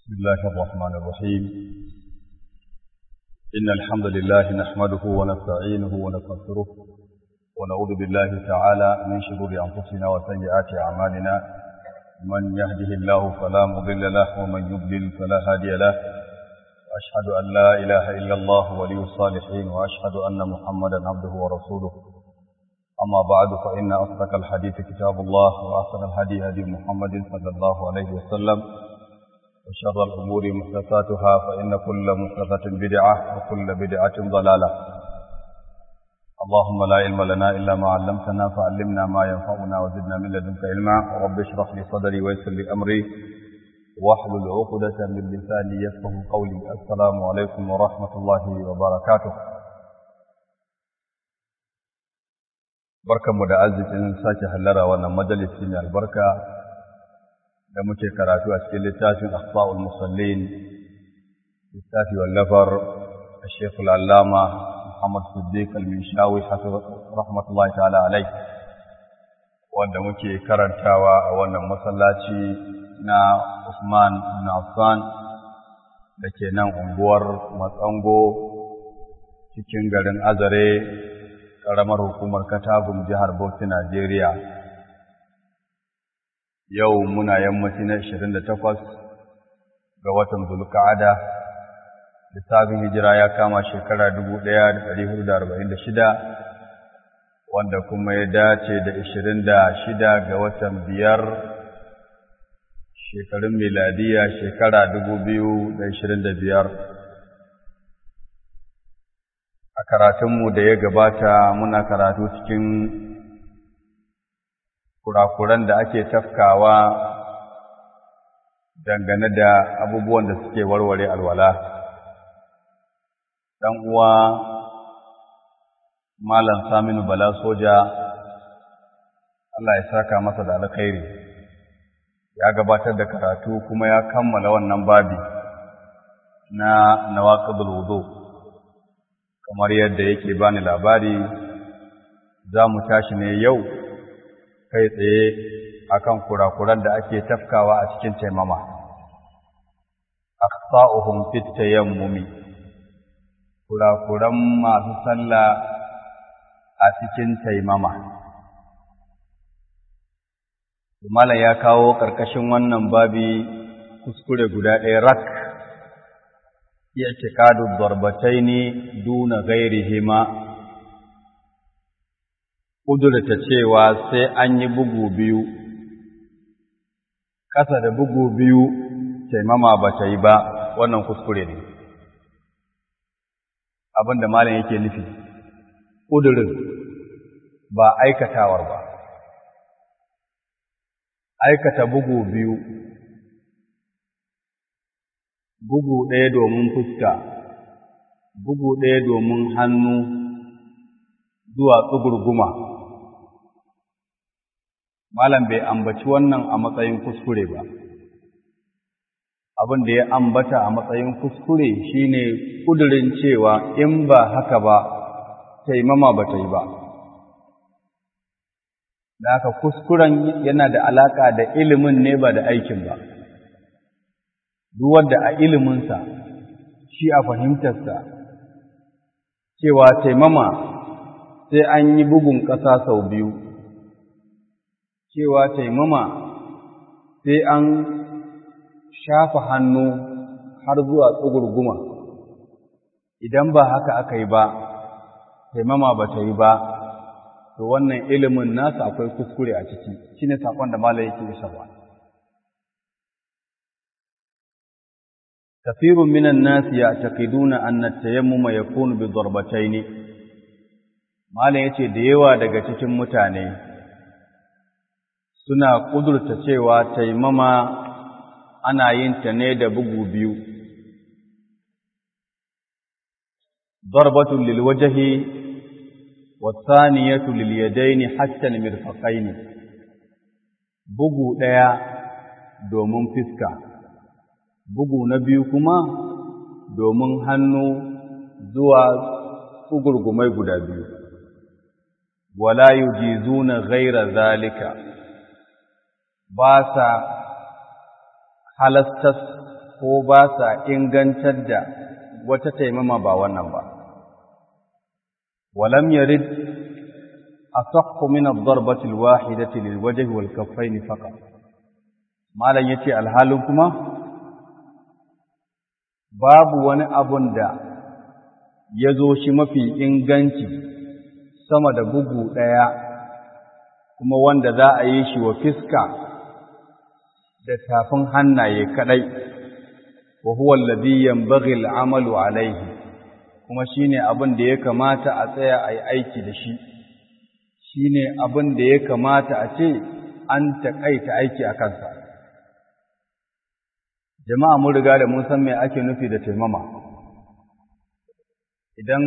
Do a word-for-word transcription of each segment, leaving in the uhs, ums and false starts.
بسم الله الرحمن الرحيم إن الحمد لله نحمده ونستعينه ونستغفره ونعوذ بالله تعالى من شرور أنفسنا وسيئات أعمالنا من يهده الله فلا مضل له ومن يضلل فلا هادي له وأشهد أن لا إله إلا الله ولي الصالحين وأشهد أن محمدا عبده ورسوله أما بعد فإن أصدق الحديث كتاب الله وأحسن الهدي هدي محمد صلى الله عليه وسلم وشر الأمور محدثاتها فإن كل محدثة بدعة وكل بدعة ضلالة اللهم لا علم لنا إلا ما علمتنا فعلمنا ما ينفعنا وزدنا من لدنك علما رب اشرح لي صدري ويسر لي أمري واحلل عقدة من لساني يفقهوا قولي السلام عليكم ورحمة الله وبركاته barkanmu da arzikin sake hallara wannan majalisi mai albarka da muke karatu a cikin littafin Akhtaul Musallin littafi wallafar Sheikh Al-Allama Muhammad Siddiq Al-Minshawi rahmatullahi ta'ala alai wanda muke karantawa a wannan masallaci na Usman bin Affan dake nan unguwar Matsango cikin garin Azare karamar hukumar Katagum jihar Bauchi Najeriya. Yau muna yammaci na ashirin da takwas ga watan Zulqa'ada, lissafin hijira ya kama shekara dubu ɗaya da ɗari hudu da arba'in da shida, wanda kuma ya dace da ashirin da shida ga watan biyar shekarun miladiya shekara dubu biyu da ashirin da biyar. A karatunmu da ya gabata muna karatu cikin kurakuran da ake tafkawa dangane da abubuwan da suke warware alwala. Dan uwa Malam Saminu Bala Soja, Allah ya saka masa da alkhairi, ya gabatar da karatu kuma ya kammala wannan babi na nawaqidul wudu. Kamar yadda yake bani labari, za mu tashi ne yau kai tsaye akan kurakuran da ake tafkawa a cikin taimama. Akhta'uhum fit tayammumi, kurakuran masu sallah a cikin taimama. Malam ya kawo ƙarƙashin wannan babi kuskure guda ɗaya rak, i'tikadu darbataini duna ghairihima, kudurta cewa sai an yi bugu biyu, kasa da bugu biyu taimama ba ta yi ba, wannan kuskure ne. Abinda malam yake nufi kudurin ba aikatawar ba, aikata bugu biyu, bugu ɗaya domin fuska, bugu ɗaya domin hannu zuwa tsugurguma. Malam bai ambaci wannan a matsayin kuskure ba. Abin da ya ambata a matsayin kuskure shine kudirin cewa in ba haka ba taimama ba ta yi ba. Da haka kuskuren yana da alaka da ilimin ne ba da aikin ba. Duk wanda a iliminsa shi a fahimtarsa cewa taimama sai an yi bugun ƙasa sau biyu, cewa taimama sai an shafa hannu har zuwa tsugurguma, idan ba haka aka yi ba taimama ba ta yi ba, to wannan ilimin nasa akwai kuskure a ciki. Shi ne saƙon da malam yake isarwa. كثير من الناس يعتقدون أن التيمم يكون بضربتين. Malam yace da yawa daga cikin mutane suna kudurta cewa taimama ana yin ta ne da bugu biyu. Darbatun lil wajhi wa thaniyatu lil yadaini hatta al mirfaqaini. Bugu daya domin fiska, bugu na biyu kuma domin hannu zuwa tsugurgumai guda biyu. Wala yujizuna ghaira zalika, ba sa halastas ko ba sa ingantar da wata taimama ba wannan ba. Walam yarid asahhu min ad-darbati al-wahidati lil-wajhi wal-kaffayn faqat. Malam yace alhalin kuma babu wani abun da ya zo shi mafi inganci sama da bugu ɗaya kuma wanda za a yi shi wa fiska da tafin hannaye kaɗai, wa huwa alladhi yanbaghi al-amalu alayhi, kuma shine abin da ya kamata a tsaya a yi aiki da shi, shine abin da ya kamata a ce an taƙaita aiki a kansa. Jama'a mun riga da mun san me ake nufi da taimama. Idan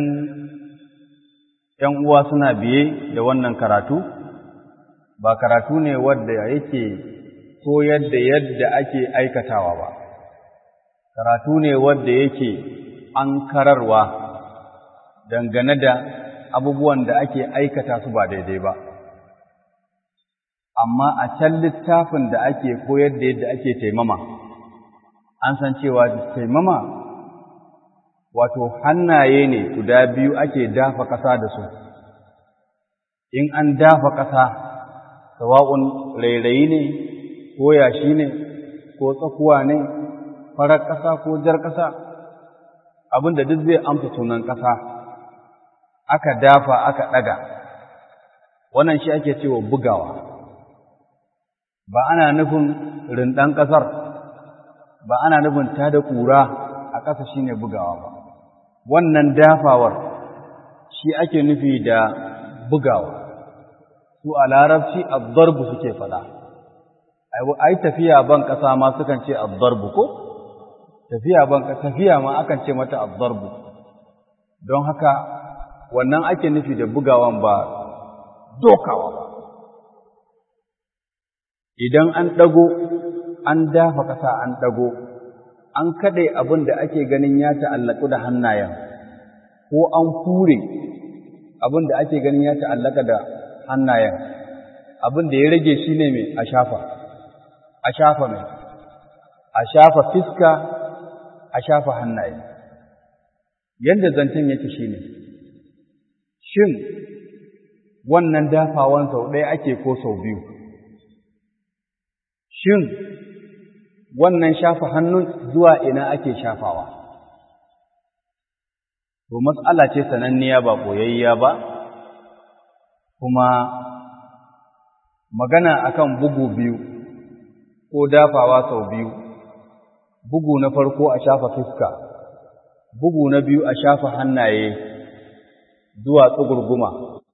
‘yan uwa suna biye da wannan karatu, ba karatu ne wadda yake koyar da yadda ake aikatawa ba, karatu ne wadda yake an kararwa dangane da abubuwan da ake aikata su ba daidai ba. Amma a can littafin da ake koyar da yadda ake taimama, an san cewa taimama wato hannaye ne guda biyu ake dafa ƙasa da su. In an dafa ƙasa, sawa'un rairayi ne, ko yashi ne, ko tsakuwa ne, farar ƙasa ko jar ƙasa, abin da duk zai amsa sunan ƙasa, aka dafa aka ɗaga, wannan shi ake cewa bugawa. Ba ana nufin rinɗan ƙasar, ba ana nufin ta da ƙura a ƙasa shi ne bugawa ba. Wannan dafawar shi ake nufi da bugawa. Su a larabci ad-darbu suke faɗa. Ai tafiya ban ƙasa ma sukan ce ad-darbu ko? Tafiya ban tafiya ma akan ce mata ad-darbu. Don haka wannan ake nufi da bugawan ba dokawa ba. Idan an ɗago, an dafa ƙasa an ɗago, an kaɗe abin da ake ganin ya ta'allaku da hannayen, ko an hure abin da ake ganin ya ta'allaka da hannayen, abin da ya rage shi ne mai a shafa, a shafa mai, a shafa fiska, a shafa hannaye. Yadda zancen yake shi ne, shin wannan dafawan sau ɗaya ake ko sau biyu? Shin wannan shafa hannun zuwa ina ake shafawa? To matsala ce sananniya ba koyayya ba, kuma magana akan bugu biyu ko dafawa sau biyu, bugu na farko a shafa fuska, bugu na biyu a shafa hannaye zuwa tsugurguma,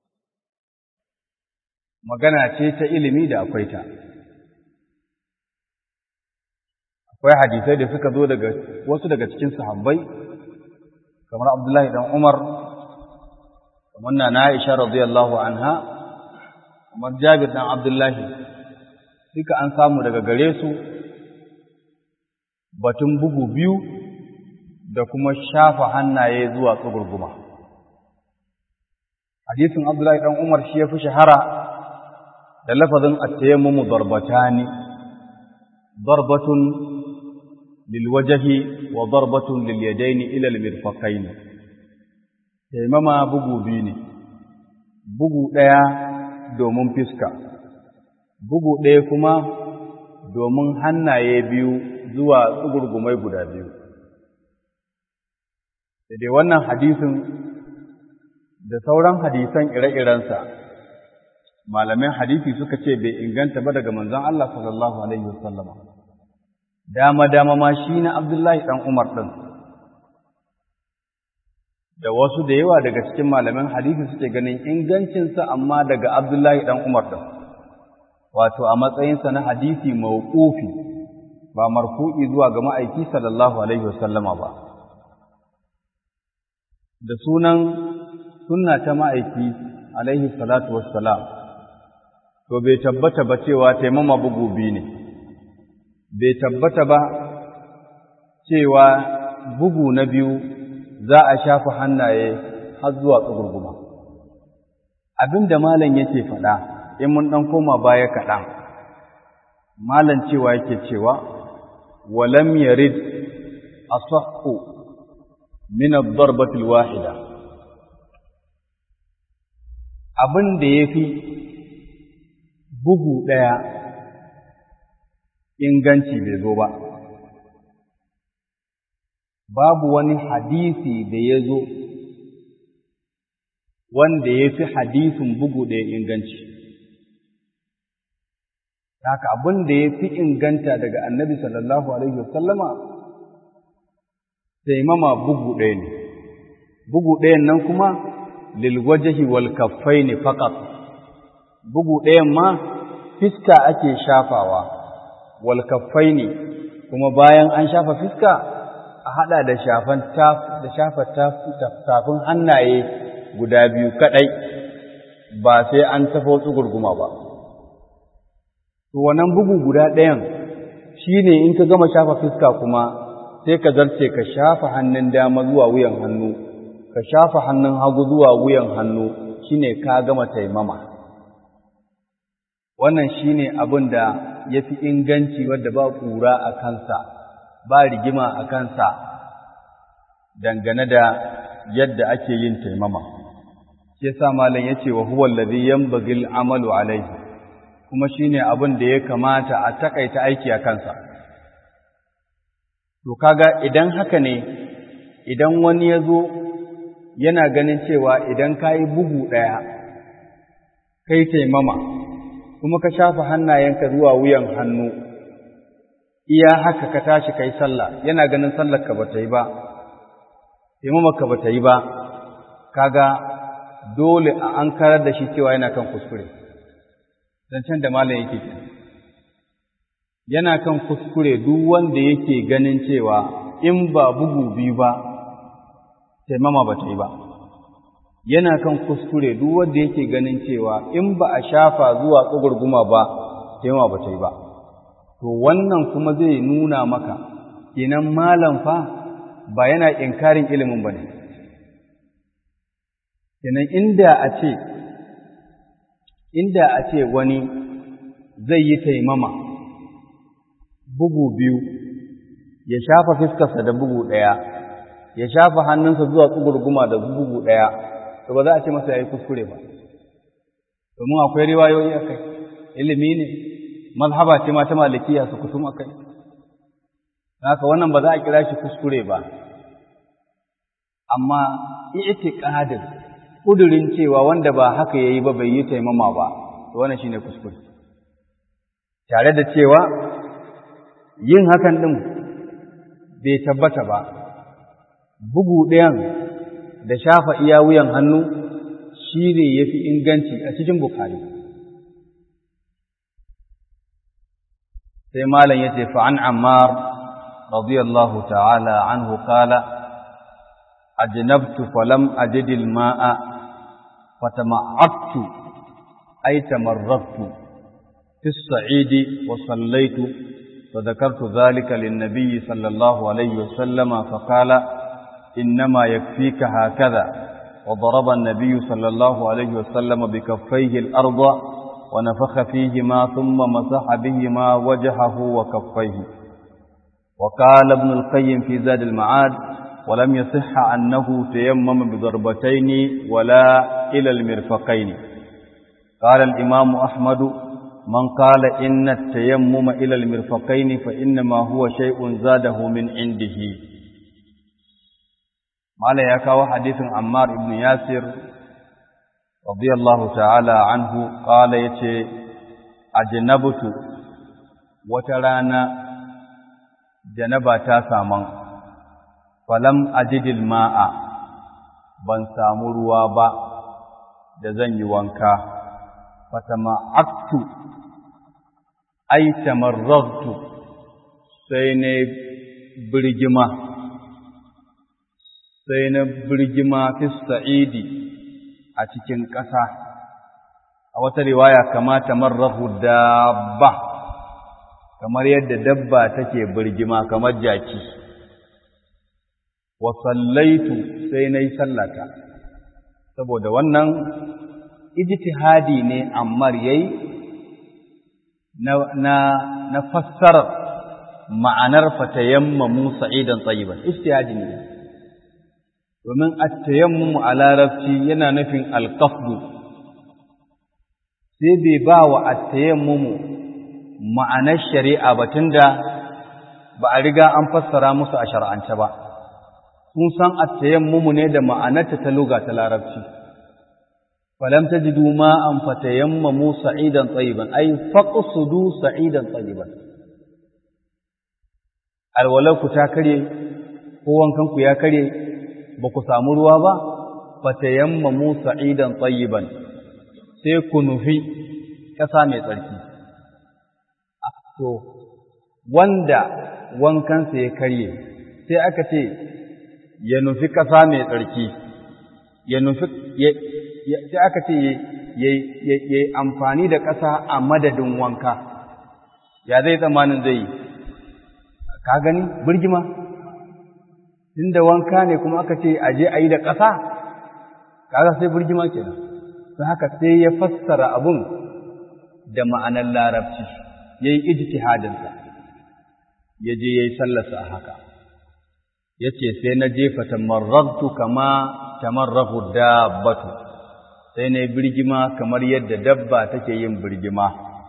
magana ce ta ilimi da akwai ta. Akwai hadisai da suka zo daga wasu daga cikin sahabbai, kamar Abdullahi dan Umar, kamar na Aisha radiyallahu anha, kamar Jabir dan Abdullahi, duka an samu daga gare su batun bugu biyu da kuma shafa hannaye zuwa tsugurguma. Hadisin Abdullahi dan Umar shi ya fi shahara da lafazin at-tayammumu darbatani, darbatun lilwajahi wa darbatun lilyadaini ila almirfaqain. Taimama bugu biyu ne, bugu ɗaya domin fiska, bugu ɗaya kuma domin hannaye biyu zuwa tsugurgumai guda biyu. Da dai wannan hadisin da sauran hadisan ire-irensa, malamin hadisi suka ce bai inganta ba daga manzon Allah sallallahu alaihi wasallam. Dama-dama ma shi na Abdullahi ɗan Umar ɗin, da wasu da yawa daga cikin malamin hadisi suke ganin ingancinsa amma daga Abdullahi ɗan Umar ɗin, wato a matsayinsa na hadisi mawqufi ba marfu'i zuwa ga ma'aiki sallallahu alaihi wasallama ba. Da sunan sunna ta ma'aiki alaihi salatu wassalam, to bai tabbata ba cewa taimama bugu biyu ne. Bai tabbata ba cewa bugu na biyu za a shafa hannaye har zuwa tsugurguma. Abin da malam yake faɗa, in mun ɗan koma baya kaɗan, malam cewa yake cewa, walam yarid asahhu min ad-darbati al-wahida abin da yafi bugu daya inganci bai zo ba babu wani hadisi da ya zo wanda ya fi hadisin bugu ɗaya inganci. Haka abin da ya fi inganta daga annabi sallallahu Alaihi wasallama taimama bugu ɗaya ne, bugu ɗayan nan kuma lilwajahi wal kaffai ne faƙat, bugu ɗayan ma fiska ake shafawa, wal kaffai ne kuma bayan an shafa fiska a haɗa da shafan da shafa tafin hannaye guda biyu kaɗai ba sai an tafa wasu gurguma ba. To wannan bugu guda ɗayan shi ne in ka gama shafa fuska kuma sai ka zarce ka shafa hannun dama zuwa wuyan hannu, ka shafa hannun hagu zuwa wuyan hannu shi ne ka gama taimama. Wannan shi ne abin da ya fi inganci wadda ba ƙura a kansa, ba rigima a kansa dangane da yadda ake yin taimama. Shi yasa malam yace wa huwa alladhi yanbaghi al-amalu alayhi, kuma shine abin da ya kamata a takaita aiki a kansa. To kaga idan haka ne, idan wani yazo yana ganin cewa idan kai bugu daya kai taimama kuma ka shafa hannayenka zuwa wuyan hannu iya haka ka tashi kai sallah, yana ganin sallar ka bata yi ba, taimama ka bata yi ba, kaga dole a an karar da shi cewa yana kan kuskure. Zancen da malam yake kenan. Yana kan kuskure duk wanda yake ganin cewa in ba bugu biyu ba taimama ba ta yi ba. Yana kan kuskure duk wanda yake ganin cewa in ba a shafa zuwa tsugurguma ba taimama ba ta yi ba. To wannan kuma zai nuna maka kenan malam fa ba yana inkarin ilimin ba ne. Kenan inda a ce, inda a ce wani zai yi taimama bugu biyu, ya shafa fiskarsa da bugu ɗaya, ya shafa hannunsa zuwa tsugurguma da bugu ɗaya, to ba za a ce masa ya yi kuskure ba. Domin akwai riwayoyi a kai, ilimi ne, mazhaba ce ma ta malikiya su kusum a kai. Haka wannan ba za a kira shi kuskure ba, amma i'tiqadin kudurin cewa wanda ba haka yayi ba bai yi taimama ba, to wannan shine kuskure. Tare da cewa yin hakan din bai tabbata ba, bugu ɗayan da shafa iya wuyan hannu shine yafi inganci a cikin Bukhari. Sai malam yace fa an Ammar radiyallahu ta'ala anhu qala ajnabtu falam ajid al-ma'a fatama'attu ay tamarratu fi as-sa'id wa sallaytu فذكرت ذلك للنبي صلى الله عليه وسلم فقال إنما يكفيك هكذا وضرب النبي صلى الله عليه وسلم بكفيه الأرض ونفخ فيهما ثم مسح بهما وجهه وكفيه. وقال ابن القيم في زاد المعاد ولم يصح أنه تيمم بضربتين ولا إلى المرفقين. قال الإمام أحمد من قال إن التيمم إلى المرفقين فإنما هو شيء زاده من عنده. ما لا يكاو حديث عمار بن ياسر رضي الله تعالى عنه قال يتي أجنبت وترانا جنبتا سامان فلم أجد الماء ban samu ruwa ba da zan yi wanka fatama'aktu ay tamarragtu sai ne birgima sai na birgima fi sa'idi a cikin ƙasa. A wata riwaya kama tamarrahu dabba, kamar yadda dabba take birgima kamar jaki. Wa sallaitu sai na yi sallata, saboda wannan ijtihadi ne Ammar yayi na na na fassarar ma'anar fatayammamu sa'idan tayyiban ijtihadi ne domin at-tayammum a larabci yana nufin al-qasdu sai bai ba wa at-tayammum ma'anar shari'a ba tunda ba a riga an fassara musu a shar'ance ba sun san at-tayammum ne da ma'anarta ta lugha ta larabci falam tajidu ma'an fatayammamu sa'idan tayyiban ay faqsudu sa'idan tayyiban alwalanku ta kare ko wankanku ya kare ba ku samu ruwa ba fatayammamu sa'idan tayyiban sai ku nufi ƙasa mai tsarki to wanda wankansa ya karye sai aka ce ya nufi ƙasa mai tsarki ya nufi sai aka ce ya yi amfani da ƙasa a madadin wanka ya zai tsammanin zai yi ka gani birgima tunda wanka ne kuma aka ce aje a yi da ƙasa kaga sai birgima kenan don haka sai ya fassara abun da ma'anar larabci ya yi ijtihadinsa ya je ya yi sallarsa a haka ya ce sai na jefa tamarragtu kama tamarragu dabbatu sai na yi birgima kamar yadda dabba take yin birgima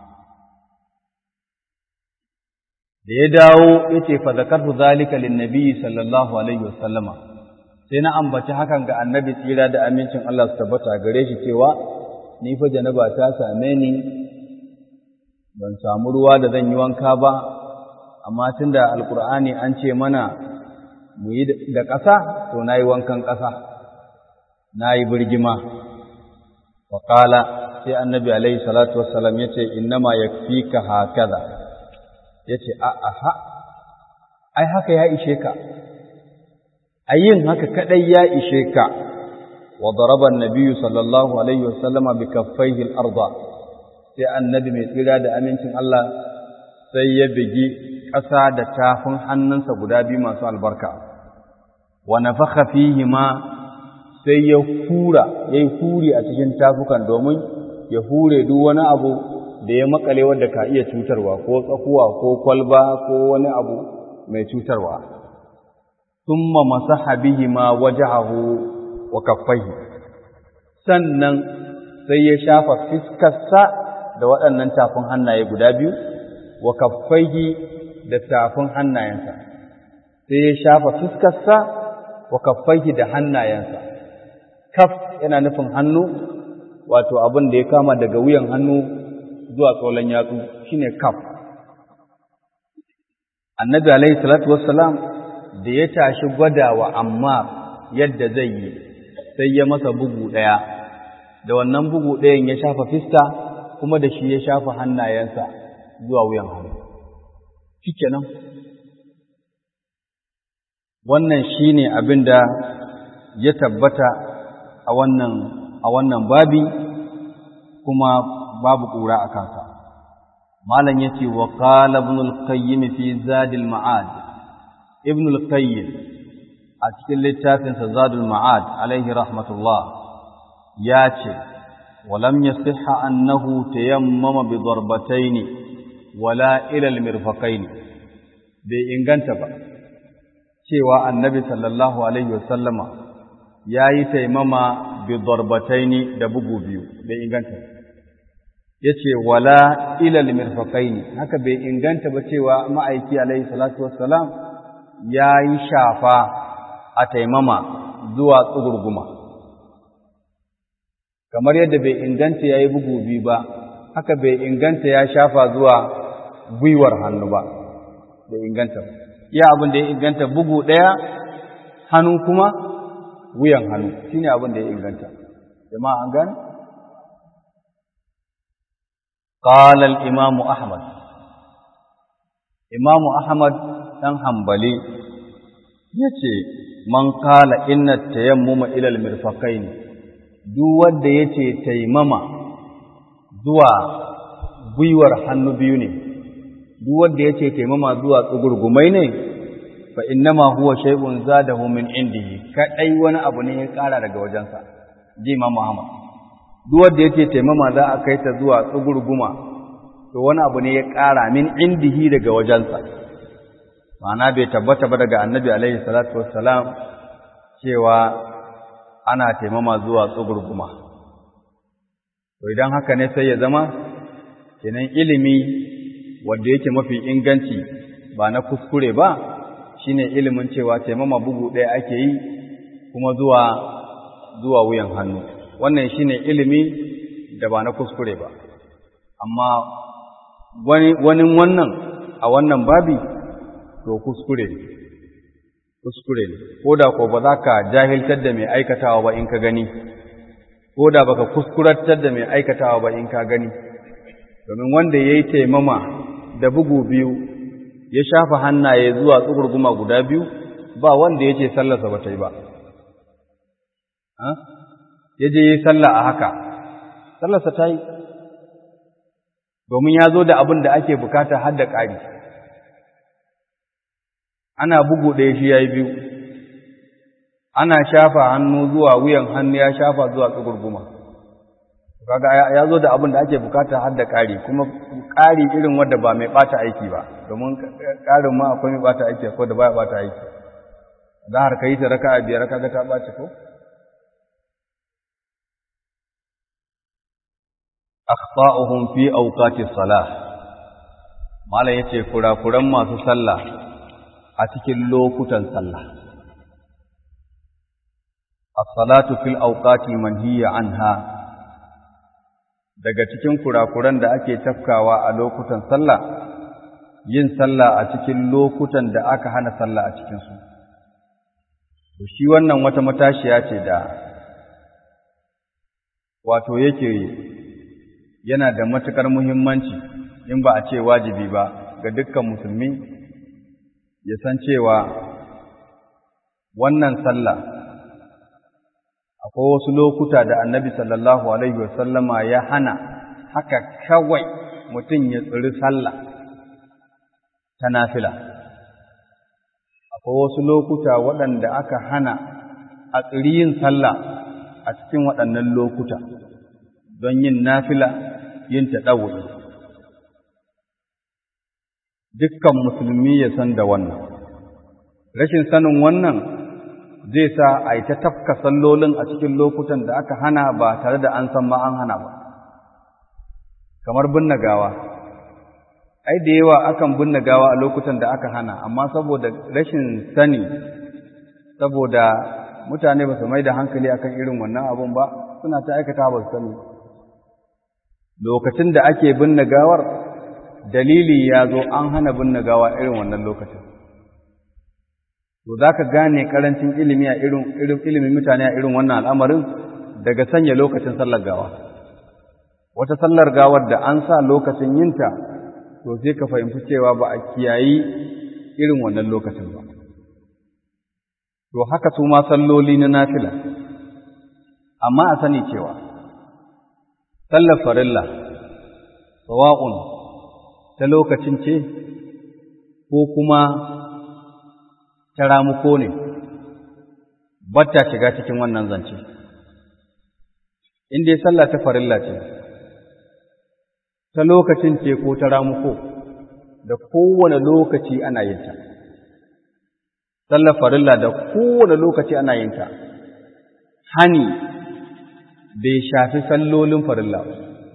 da ya dawo ya ce fa zakartu zalika linnabi sallallahu alaihi wasallama sai na ambaci hakan ga annabi tsira da amincin Allah su tabbata gare shi cewa ni fa janaba ta same ni ban samu ruwa da zan yi wanka ba amma tunda alqur'ani an ce mana mu yi da ƙasa to nayi wankan ƙasa nayi birgima wa qala sai annabi alaihi salatu wassalam yace innama yakfika hakaza yace a aha ai haka ya ishe ka ayin haka kadai ya ishe ka wa daraba an-nabiy sallallahu alaihi wasallama bi kaffaihi al-ardh sai annabi mai tsira da amincin Allah sai ya bigi ƙasa da tafin hannunsa guda biyu masu albarka wa nafakha fihi ma sai ya hura yayi huri a cikin tafukan domin ya hure duk wani abu da ya makale wanda ka iya cutarwa ko tsakuwa ko kwalba ko wani abu mai cutarwa thumma masaha bihi ma wajhahu wa kaffaihi sannan sai ya shafa fiskarsa da waɗannan tafin hannaye guda biyu wa kaffaihi da tafin hannayensa sai ya shafa fiskarsa wa kaffaihi da hannayensa kaf yana nufin hannu wato abin da ya kama daga wuyan hannu zuwa tsolan yatsu shine kaf annabi alaihi salatu wassalam da ya tashi gwadawa amma yadda zai yi sai ya masa bugu ɗaya da wannan bugu ɗayan ya shafa fiska kuma da shi ya shafa hannayensa zuwa wuyan hannu shikenan wannan shine abin da ya tabbata a wannan a wannan babi kuma babu ƙura a kansa malam yace wa qala ibn al-qayyim fi zad al-ma'ad ibn al-qayyim a cikin littafin sa zad al-ma'ad alaihi rahmatullah yace ولم يصح أنه تيمم بضربتين ولا إلى المرفقين بإنغانتا با cewa annabi sallallahu alaihi wasallama yayi taimama bi darbataini da bugu biyu bai inganta yace wala ila almirfaqaini haka bai inganta ba cewa ma'aiki alaihi salatu wassalam yayi shafa a taimama zuwa tsugurguma kamar yadda bai inganta yayi bugu biyu ba haka bai inganta ya shafa zuwa gwiwar hannu ba bai inganta ba ya abin da ya inganta bugu ɗaya hannu kuma wuyan hannu shine abin da ya inganta jama'a an gane qala al-imam ahmad imam ahmad dan hanbali yace man qala inna tayammuma ila al-mirfaqain duk wanda yace taimama zuwa gwiwar hannu biyu ne duk wanda yace taimama zuwa tsugurgumai ne fa innama huwa shay'un zadahu min indihi kadai wani abu ne ya kara daga wajensa ji Imam Muhammad duk wanda yace taimama za a kai ta zuwa tsugurguma to wani abu ne ya kara min indihi daga wajensa ma'ana bai tabbata ba daga annabi alaihi salatu wassalam cewa ana taimama zuwa tsugurguma. To idan haka ne sai ya zama kenan ilimi wanda yake mafi inganci ba na kuskure ba shine ilimin cewa taimama bugu ɗaya ake yi kuma zuwa zuwa wuyan hannu. Wannan shine ilimi da ba na kuskure ba. Amma wani wani wannan a wannan babi to kuskure ne. Kuskure ne. Koda ko ba za ka jahiltar da mai aikatawa ba in ka gani. Koda baka kuskuratar da mai aikatawa ba in ka gani. Domin wanda yayi taimama da bugu biyu ya shafa hannaye zuwa tsugurguma guda biyu ba wanda yace sallarsa ba ta yi ba. Ha? Yaje yi sallah a haka. Sallarsa ta yi. Domin ya zo da abin da ake bukata har da ƙari. Ana bugu ɗaya shi ya yi biyu, ana shafa hannu zuwa wuyan hannu ya shafa zuwa tsugurguma. Kaga ya zo da abin da ake bukata har da ƙari, kuma ƙari irin wanda ba mai ɓata aiki ba, domin ƙarin ma akwai mai ɓata aiki akwai da ba ya ɓata aiki. Za har ka yi ta raka a biyar kaga ta ɓaci ko? Akhta'uhum fi awqati salah. Malam yace kurakuran masu sallah a cikin lokutan sallah. As-salatu fil awqati manhiya anha. Daga cikin kurakuran da ake tafkawa a lokutan sallah, yin sallah a cikin lokutan da aka hana sallah a cikin su. To shi wannan wata matashiya ce da wato yake yana da matuƙar muhimmanci in ba a ce wajibi ba ga dukkan musulmi ya san cewa wannan sallah akwai wasu lokuta da annabi sallallahu alaihi wasallama ya hana haka kawai mutum ya tsiri sallah ta nafila. Akwai wasu lokuta waɗanda aka hana a tsiri yin sallah a cikin waɗannan lokuta don yin nafila, yin taɗawu'i. Dukkan musulmi ya san da wannan. Rashin sanin wannan zai sa a yi ta tafka sallolin a cikin lokutan da aka hana ba tare da an san ma an hana ba. Kamar binne gawa. Ai da yawa akan binne gawa a lokutan da aka hana, amma saboda rashin sani, saboda mutane ba su mai da hankali akan irin wannan abun ba, suna ta aikata ba su sani. Lokacin da ake binne gawar, dalili ya zo an hana binne gawa irin wannan lokacin. To za ka gane ƙarancin ilimi a irin ilimin mutane a irin wannan al'amarin daga sanya lokacin sallar gawa. Wata sallar gawar da an sa lokacin yinta, to sai ka fahimci cewa ba a kiyayi irin wannan lokacin ba. To haka su ma salloli na nafila. Amma a sani cewa sallar farilla, sawa'un ta lokacin ce ko kuma ta ramuko ne, batta shiga cikin wannan zance. In dai sallah ta farilla ce, ta lokacin ce ko ta ramuko, da kowane lokaci ana yin ta. Sallar farilla da kowane lokaci ana yin ta. Hani bai shafi sallolin farilla ba.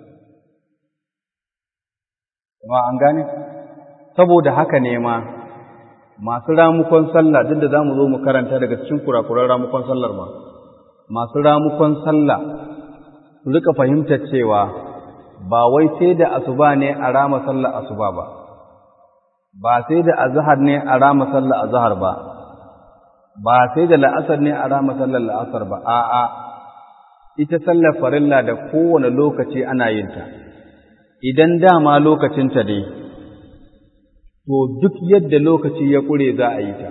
Kuma an gane? Saboda haka ne ma masu ramukon sallah, duk da za mu zo mu karanta daga cikin kurakuran ramukon sallar ma, masu ramukon sallah su rika fahimtar cewa ba wai sai da asuba ne a rama sallar asuba ba, ba sai da azhar ne a rama sallar azhar ba, ba sai da la'asar ne a rama sallar la'asar ba, a'a ita sallar farilla da kowane lokaci ana yin ta. Idan dama lokacinta dai, to duk yadda lokaci ya ƙure za a yi ta.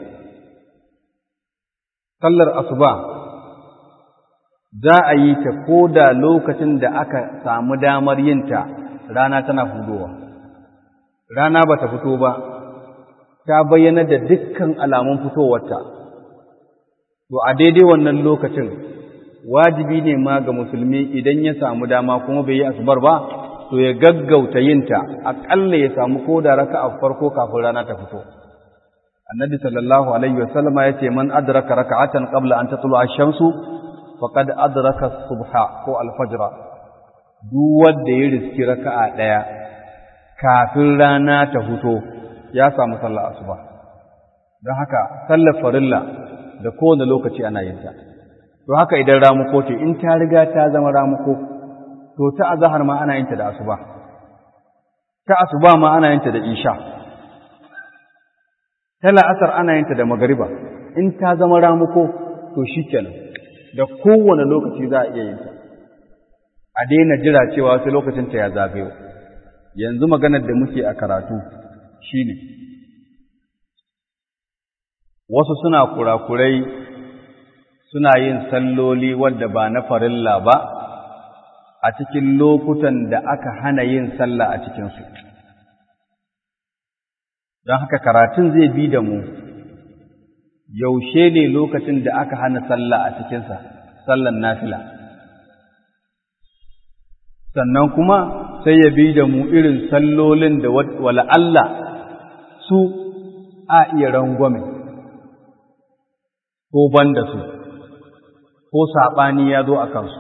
Sallar asuba za a yi ta ko da lokacin da aka samu damar yinta rana tana hudowa. Rana ba ta fito ba, ta bayyana da dukkan alamun fitowarta. To a daidai wannan lokacin, wajibi ne ma ga musulmi idan ya samu dama kuma bai yi asubar ba, to ya gaggauta yinta, aƙalla ya samu ko da raka'a farko kafin rana ta fito. annabi sallallahu alaihi wasallama yace man adraka rak'atan qabla an tatlu'a ash-shamsu faqad adraka as-subha ko al-fajr duk wanda ya riski raka'a daya kafin rana ta fito ya samu sallar asuba don haka sallar farilla da kowane lokaci ana yin ta to haka idan ramuko ce in ta riga ta zama ramuko to ta azhar ma ana yin ta da asuba ta asuba ma ana yin ta da isha ta la'asar ana yin ta da magariba in ta zama ramuko to shikenan da kowane lokaci za a iya yin ta a daina jira cewa sai lokacin ta ya zagayo yanzu maganar da muke a karatu shine wasu suna kurakurai suna yin salloli wadda ba na farilla ba a cikin lokutan da aka hana yin sallah a cikinsu. Don haka karatun zai bi da mu, yaushe ne lokacin da aka hana sallah a cikinsa, sallan nafila. Sannan kuma sai ya bi da mu irin sallolin da wala Allah su a iya rangwame, ko ban da su, ko saɓani ya zo a kansu.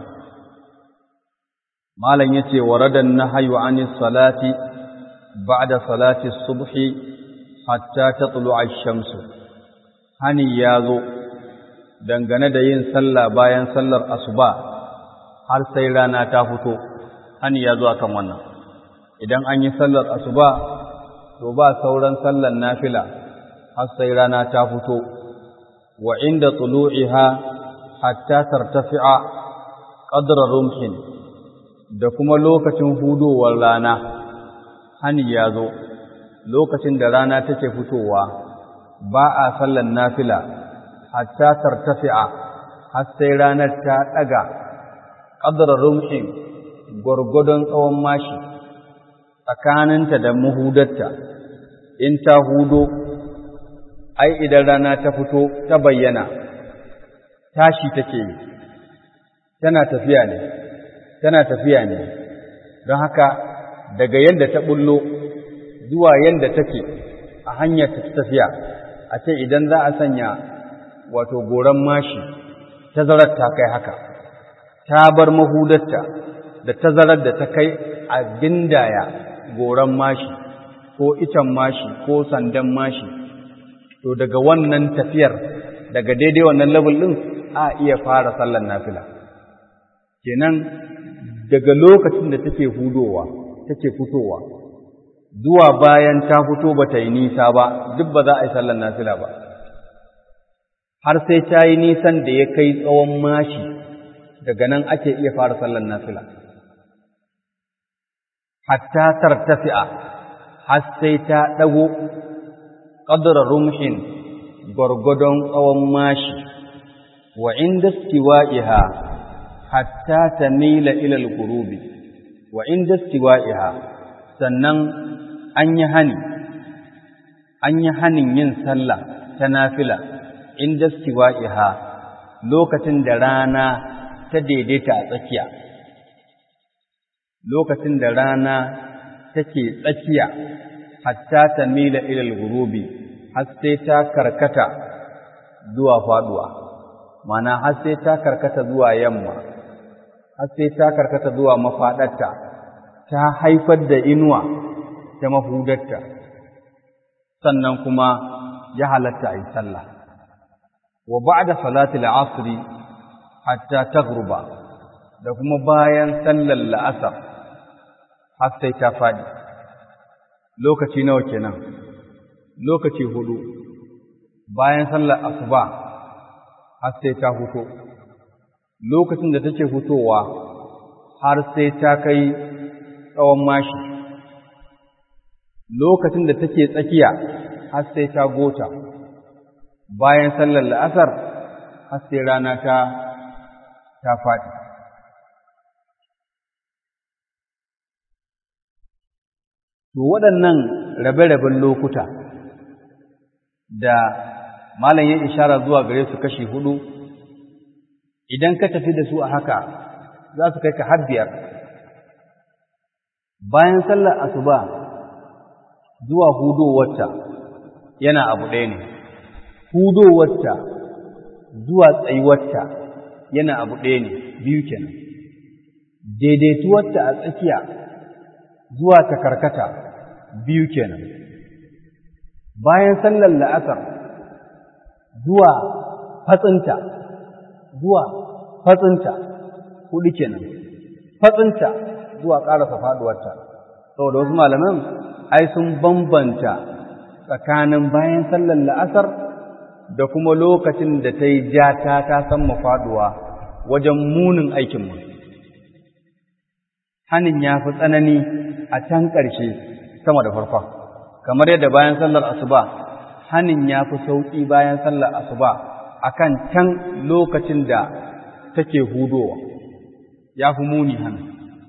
Malam ya ce, waradan na hayu anis salati ba da salati subhi hatta ta tsulu a shamsu, hani ya zo dangane da yin sallah bayan sallar asuba har sai rana ta fito, hani ya zo akan wannan. Idan an yi sallar asuba, to ba sauran sallar nafila har sai rana ta fito, wa inda tsulu'iha hatta tartafi'a qadra rumhin, da kuma lokacin hudowar rana hani ya zo lokacin da rana take fitowa ba a sallan nafila hatta tartafi'a har sai ranar ta daga qadra rumhin gurgudun tsawon mashi tsakaninta da muhudarta. In ta hudo, ai idan rana ta fito ta bayyana tashi take yi, tana tafiya ne tana tafiya ne don haka daga yadda ta bullo zuwa yadda take a hanyar ta tafiya, a ce idan za a sanya wato goran mashi tazarar ta kai haka, ta bar mahudarta da tazarar da ta kai a gindaya goran mashi ko icen mashi ko sandan mashi, to daga wannan tafiyar daga daidai wannan level din a iya fara sallar nafila. Kenan daga lokacin da take hudowa take fitowa zuwa bayan ta fito bata yi nisa ba, duk ba za a yi sallar nafila ba har sai ta yi nisan da ya kai tsawon mashi, daga nan ake iya fara sallar nafila. Hatta tartafi'a har sai ta dago qadra rumhin gurgudun tsawon mashi, wa inda istiwa'iha hatta tamila ila al-ghurubi, wa inda istiwa'iha sannan an yi hani an yi hanin yin sallah ta nafila inda istiwa'iha lokacin da rana ta daidaita a tsakiya, lokacin da rana take tsakiya hatta tamila ila al-ghurubi har sai ta karkata zuwa faduwa, mana har sai ta karkata zuwa yamma, har sai ta karkata zuwa mafadarta, ta haifar da inuwa ta mafudarta, sannan kuma ya halatta a yi sallah. Wa ba'da salati al-asr hatta taghruba, da kuma bayan sallar la'asar har sai ta fadi. Lokaci nawa kenan? Lokaci hudu. Bayan sallar asuba har sai ta fito, lokacin da take fitowa har sai ta kai tsawon mashi, lokacin da take tsakiya har sai ta gota, bayan sallar la'asar har sai rana ta ta faɗi. To waɗannan rabe-raben lokuta da malam ya ishara zuwa gare su kashi hudu, idan ka tafi da su a haka za su kai ka har biyar. Bayan sallar asuba zuwa hudowarta yana abu ɗaya ne, hudowarta zuwa tsayuwarta yana abu ɗaya ne, biyu kenan. Daidaituwarta a tsakiya zuwa ta karkata biyu kenan. Bayan sallar la'asar zuwa fatsinta, zuwa fatsinta huɗu kenan. Fatsinta zuwa ƙarasa faɗuwarta. Saboda wasu malaman ai sun bambanta tsakanin bayan sallar la'asar da kuma lokacin da ta yi jata ta san mafaduwa wajen munin aikinmu. Hanin ya fi tsanani a can ƙarshe sama da farkon, kamar yadda bayan sallar asuba hanin ya fi sauƙi bayan sallar asuba akan can lokacin da take hudowa, ya fi muni hanin.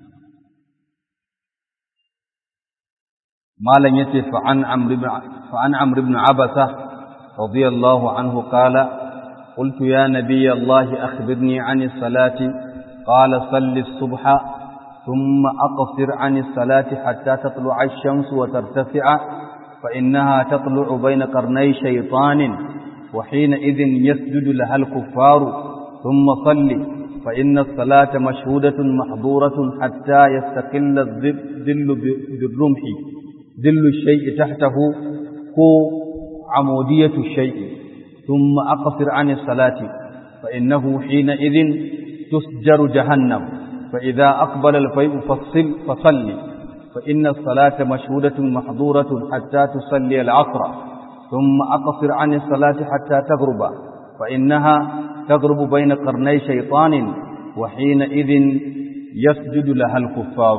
Malam yace fa an amr ibn fa an amr ibn abasa رضي الله عنه قال قلت يا نبي الله أخبرني عن الصلاة قال صل الصبح ثم أقصر عن الصلاة حتى تطلع الشمس وترتفع فإنها تطلع بين قرني شيطان وحينئذ يسجد لها الكفار ثم صل فإن الصلاة مشهودة محظورة حتى يستقل الظل بالرمح ظل الشيء تحته كو عمودية الشيء ثم أقصر عن الصلاة فإنه حينئذ تسجر جهنم فإذا أقبل الفيء فصل فصل فإن الصلاة مشهودة محظورة حتى تصلي العصر ثم أقصر عن الصلاة حتى تغرب فإنها تغرب بين قرني شيطان وحينئذ يسجد لها الكفار.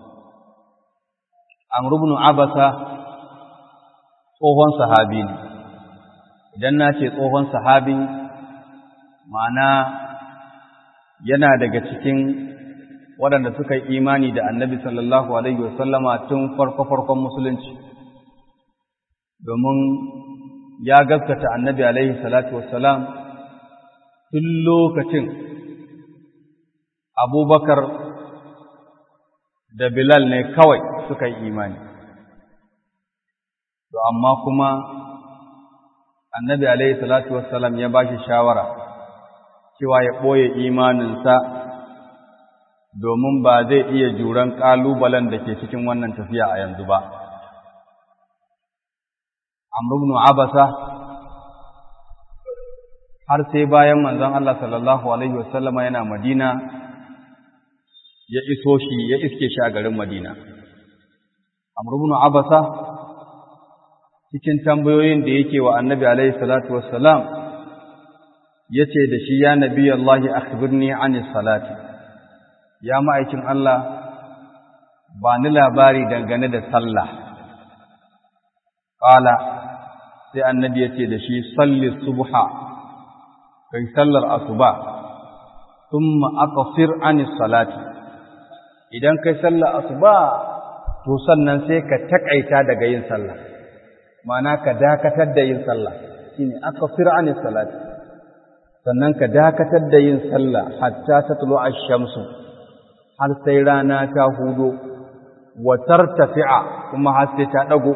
عمرو بن عبسة tsohon sahabi ne. Idan na ce tsohon sahabi ma'ana yana daga cikin waɗanda suka yi imani da annabi sallallahu alaihi wasallama tun farko-farkon musulunci, domin ya gaskata annabi alaihi salatu wassalam tun lokacin Abubakar da Bilal ne kawai suka yi imani. To amma kuma annabi alaihi salatu wassalam ya bashi shawara cewa ya ɓoye imaninsa domin ba zai iya juran ƙalubalen da ke cikin wannan tafiya a yanzu ba. Amr ibn Abasa har sai bayan manzon Allah sallallahu alaihi wasallama yana Madina ya iso shi ya iske shi a garin Madina. Amr ibn Abasa cikin tambayoyin da yake wa annabi alaihi salatu wassalam yace da shi ya nabi Allah akhbirni anis salati, ya ma'aikin Allah ba ni labari dangane da sallah. Qala sai annabi yace da shi salli subha, kai sallar asuba, thumma aqsir anis salati, idan kai sallar asuba to sannan sai ka takaita daga yin sallah, ma'ana ka dakatar da yin sallah, shine aqsir anis salati, sannan ka dakatar da yin sallah hatta tatlu ash-shamsu, har sai rana ta hudo, wa tartafi'a, kuma har sai ta dago.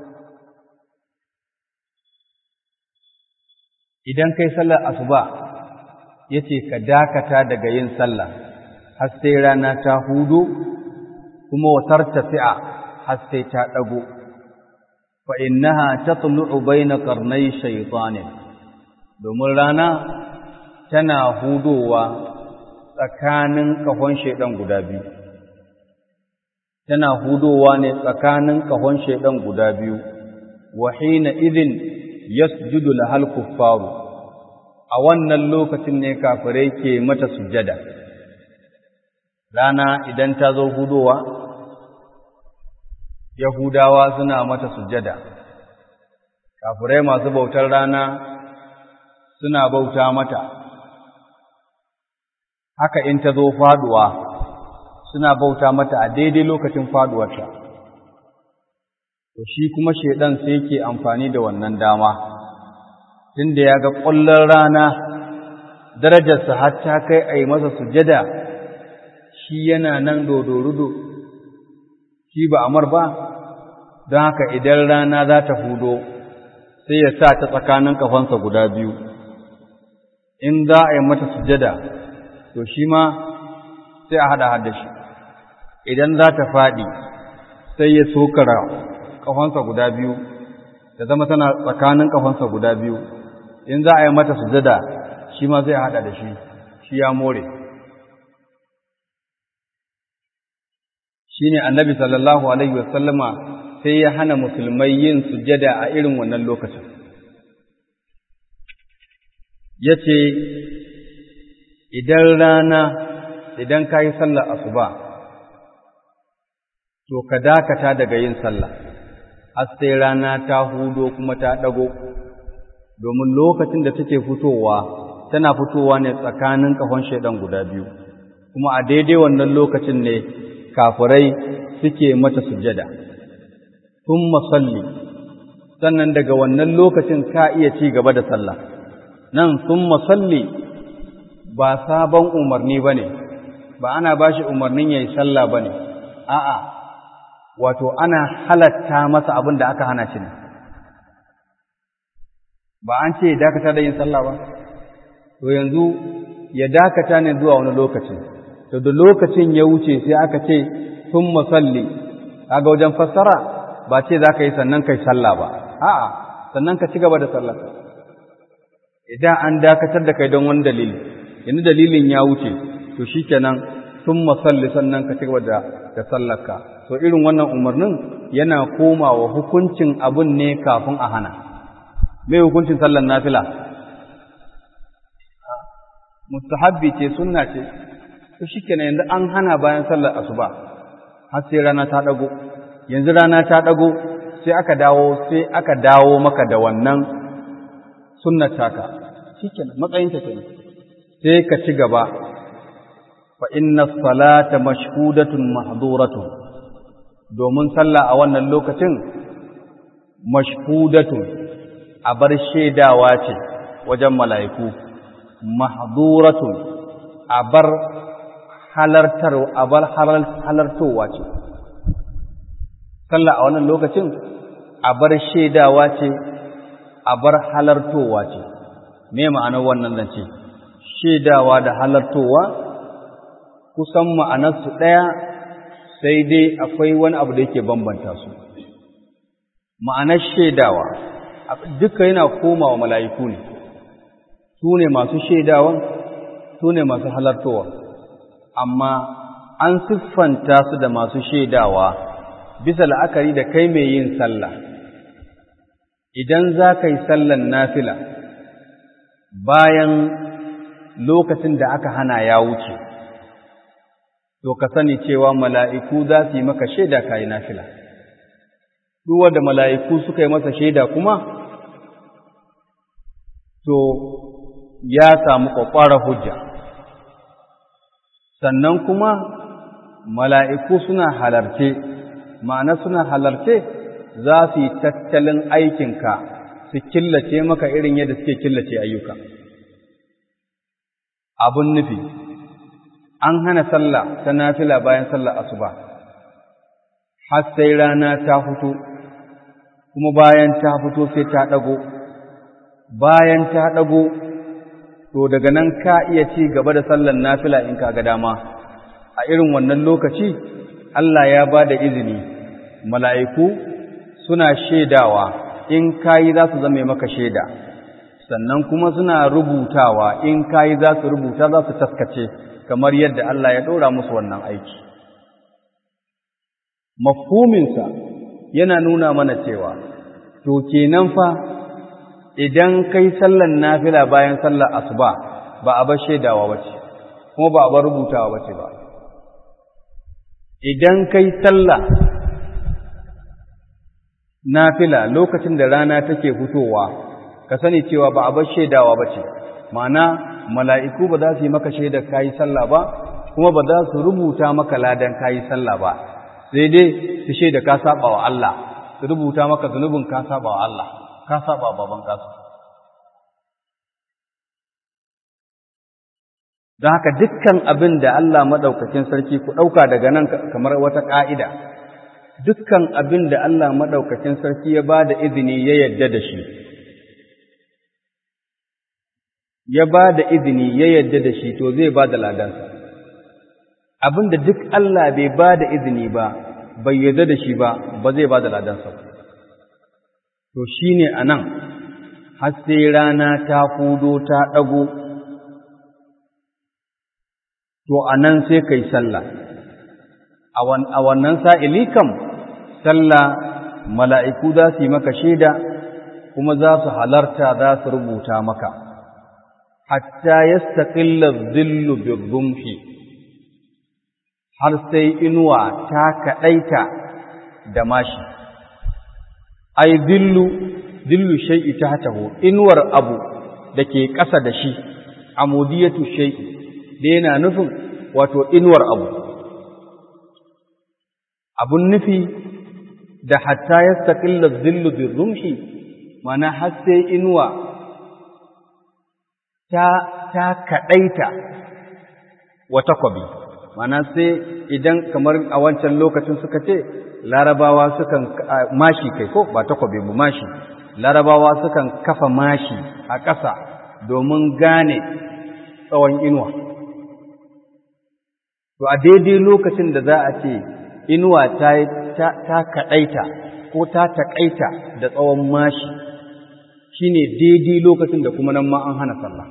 Idan kai sallar asuba yace ka dakata daga yin sallah har sai rana ta hudo, kuma wa tartafi'a, har sai ta dago. fa innaha tatlu'u bayna qarnay shaytanin, domin rana tana hudowa tsakanin kahon shaidan guda biyu tana hudowa ne tsakanin kahon shaidan guda biyu wa hina idhin yasjudu lahal kuffaru, a wannan lokacin ne kafirai ke mata sujada. Rana idan ta zo hudowa, Yahudawa suna mata sujada, kafirai masu bautar rana suna bauta mata. Haka in ta zo faduwa, suna bauta mata a daidai lokacin faduwarta. To shi kuma shedan sai yake amfani da wannan dama, tunda ya ga ƙwallon rana darajarsa har ta kai a yi masa sujada, shi yana nan dodorudo, shi ba amar ba, don haka idan rana za ta hudo sai ya sa ta tsakanin kafansa guda biyu. In za a yi mata sujada, to shi ma sai a haɗa hada shi. Idan za ta faɗi, sai ya sokara kafansa guda biyu, ta zama tana tsakanin kafansa guda biyu. In za a yi mata sujada, shi ma zai haɗa da shi, shi ya more. Shi ne annabi sallallahu Alaihi wasallama sai ya hana musulmai yin sujada a irin wannan lokacin. Ya ce, idan rana, idan ka yi sallar asuba, to ka dakata daga yin sallah, har sai rana ta hudo kuma ta ɗago, domin lokacin da take fitowa, tana fitowa ne tsakanin ƙahon shaidan guda biyu, kuma a daidai wannan lokacin ne kafirai suke mata sujada. Thumma salli, sannan daga wannan lokacin ka iya ci gaba da sallah. Nan thumma salli ba sabon umarni bane, ba ana bashi umarnin yayi sallah bane. A'a, wato ana halatta masa abin da aka hana shi ne. Ba an ce dakata da yin sallah ba. To yanzu ya dakata ne zuwa wani lokaci. To da lokacin ya wuce sai aka ce thumma salli. Kaga wajen fassara ba ce za ka yi sannan kai sallah ba, a'a, sannan ka ci gaba da sallah. Idan an dakatar da kai don wani dalili, yanzu dalilin ya wuce, to shi kenan sun masalli sannan ka ci gaba da, da sallarka. To irin wannan umarnin yana komawa hukuncin abun ne kafin a hana. Me hukuncin sallar nafila? Mustahabbi ce, sunna ce, to shi kenan yanzu an hana bayan sallar asuba, har sai rana ta ɗago. Yanzu rana ta ɗago sai aka dawo sai aka dawo maka da wannan sunnar taka shikenan matsayin ta kenan sai ka ci gaba fa inna salata mashhudatun mahduratun domin sallah a wannan lokacin mashhudatun abar shaidawa ce wajen mala'iku mahduratun abar halartar abar halartowa ce sallah a wannan lokacin a bar shaidawa ce a bar halartowa ce me ma'anar wannan zance shaidawa da halartowa kusan ma'anarsu ɗaya sai dai akwai wani abu da yake bambanta su ma'anar shaidawa duka yana komawa mala'iku ne su ne masu shaidawa su ne masu halartowa amma an siffanta su da masu shaidawa bisa la'akari da kai mai yin sallah idan za ka yi sallan nafila bayan lokacin da aka hana ya wuce to ka sani cewa mala'iku za su yi maka shaida ka yi nafila duk wanda mala'iku suka yi masa shaida kuma to ya samu ƙwaƙwarar hujja sannan kuma mala'iku suna halarce ma'ana suna halarce za su yi tattalin aikinka su killace maka irin yadda suke killace ayyuka. Abun nufi, an hana sallah ta nafila bayan sallah asuba, har sai rana ta fito, kuma bayan ta fito sai ta ɗago, bayan ta ɗago, to daga nan ka iya ci gaba da sallan nafila in ka ga dama. A irin wannan lokaci, Allah ya ba da izini, mala'iku suna shaidawa in kayi za su zama maka shaida, sannan kuma suna rubutawa in kayi za su rubuta za su taskace kamar yadda Allah ya ɗora musu wannan aiki. Mafhuminsa yana nuna mana cewa, to kenan fa idan kai sallan nafila bayan sallar asuba ba a bar shaidawa bace, kuma ba a bar rubutawa bace ba. Idan kai sallah nafila lokacin da rana take fitowa ka sani cewa ba a bar shaidawa bace ma'ana mala'iku ba za su yi maka shaidar kai sallah ba kuma ba za su rubuta maka ladan kai sallah ba sai dai su shaida ka saba wa Allah su rubuta maka zunubin ka saba wa Allah ka saba baban kasu don haka dukkan abin da Allah madaukakin sarki ku dauka daga nan kamar wata ka'ida dukkan abin da Allah maɗaukacin sarki ya ba da izini ya yadda da shi, ya ba da izini ya yadda da shi to zai ba da ladansa abinda duk Allah bai ba da izini ba bai yadda da shi ba ba zai ba da ladansa to shine anan har sai rana ta fudo ta dago to anan sai kai sallah a wannan sa'ili kam sallah mala'iku za su yi maka shaida kuma za su halarta za su rubuta maka hatta yastaqilla dhillu birrumhi har sai inuwa ta kadaita da mashi ai dhillu dhillu shay'i tahtahu inuwar abu dake ƙasa da shi amudiyatu shay'i da yana nufin wato inuwar abu abun nufi da hatta yastaqilla dhillu birrumhi mana har sai inuwa ta ta kadaita wa takwabi mana sai idan kamar a wancan lokacin suka ce larabawa sukan mashi kai ko ba takwabi mu mashi larabawa sukan kafa mashi a ƙasa domin gane tsawon inuwa to a daidai lokacin da za a ce inuwa ta ta, ta kadaita ko ta takaita da tsawon mashi shine daidai lokacin da kuma nan ma an hana sallah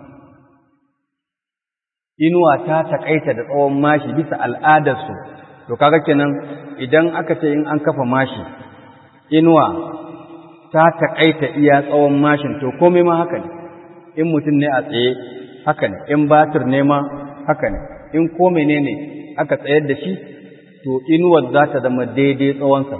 inuwa ta takaita da tsawon mashi bisa al'adarsu to kaga kenan idan aka ce in an kafa mashi inuwa ta takaita iya tsawon mashin to komai ma haka ne in mutum ne a tsaye haka ne in batir ne ma haka ne in ko menene aka tsayar da shi to inuwar za ta zama daidai tsawonsa